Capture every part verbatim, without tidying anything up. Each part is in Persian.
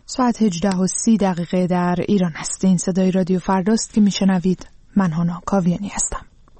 ساعت هجده و سی دقیقه در ایران است. این صدای رادیو فرداست که میشنوید. من هانا کاویانی هستم.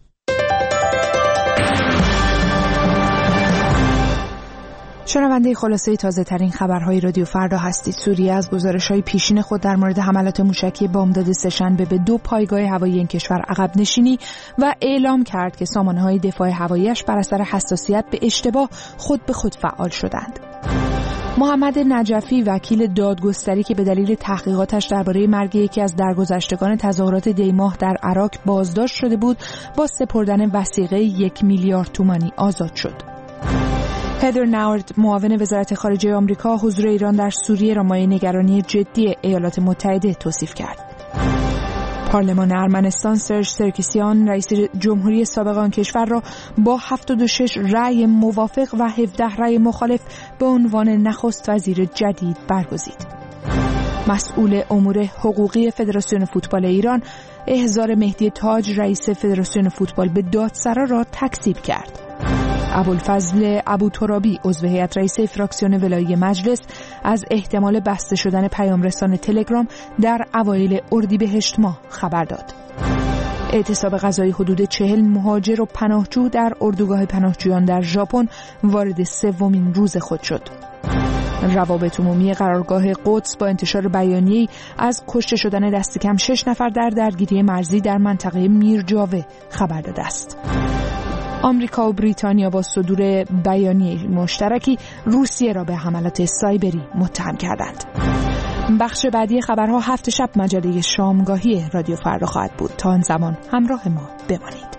شنونده خلاصه تازه ترین خبرهای رادیو فردا هستید. سوریه از گزارش‌های پیشین خود در مورد حملات موشکی بامداد سه‌شنبه به دو پایگاه هوایی این کشور عقب نشینی و اعلام کرد که سامانه‌های دفاع هوایی‌اش بر اثر حساسیت به اشتباه خود به خود فعال شدند. محمد نجفی وکیل دادگستری که به دلیل تحقیقاتش درباره مرگ یکی از درگذشتگان تظاهرات دیماه در عراق بازداشت شده بود، با سپردن وثیقه یک میلیارد تومانی آزاد شد. هدر ناورد معاون وزارت خارجه آمریکا حضور ایران در سوریه را مایه نگرانی جدی ایالات متحده توصیف کرد. پارلمان ارمنستان سرژ سرکیسیان رئیس جمهوری سابق آن کشور را با هفتاد و شش رأی موافق و هفده رأی مخالف به عنوان نخست وزیر جدید برگزید. مسئول امور حقوقی فدراسیون فوتبال ایران احضار مهدی تاج رئیس فدراسیون فوتبال به دادسرا را تکذیب کرد. ابوالفضل ابوترابی عضو هیئت رئیسه فراکسیون ولایی مجلس از احتمال بسته شدن پیامرسان تلگرام در اوایل اردیبهشت ماه خبر داد. اعتصاب غذایی حدود چهل مهاجر و پناهجو در اردوگاه پناهجویان در ژاپن وارد سومین روز خود شد. روابط عمومی قرارگاه قدس با انتشار بیانیه‌ای از کشته شدن دست کم شش نفر در درگیری مرزی در منطقه میرجاوه خبر داده است. آمریکا و بریتانیا با صدور بیانیه مشترکی روسیه را به حملات سایبری متهم کردند. بخش بعدی خبرها هفت شب مجله شامگاهی رادیو فردا خواهد بود. تا آن زمان همراه ما بمانید.